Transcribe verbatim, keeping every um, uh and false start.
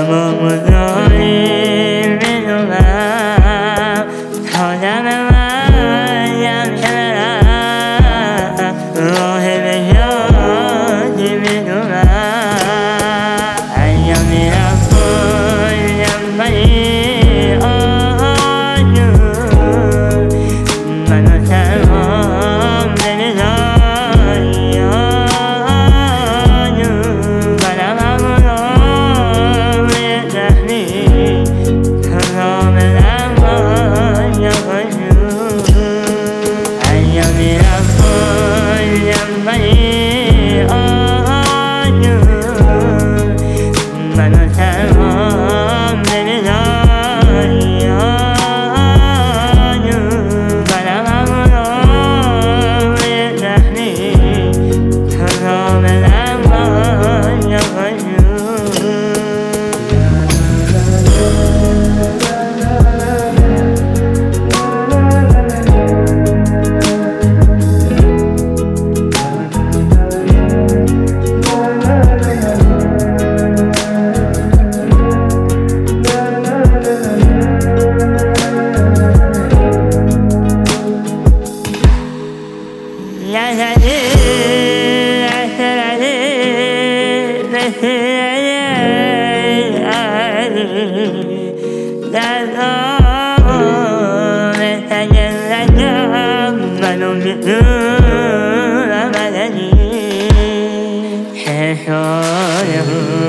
تمام داری میدونم تا دم مرگم که برم راه نجاتی میدونم اگه میرم کلیم ولی آجون منو تنها نمیذاری آجون منم همونو روی زخمی کاملا آجون اگه میرم کلیم ولی آجون منو تنها نمیذاری آجون منم همونو روی زخمی کاملا آجون منو میدونم مدنی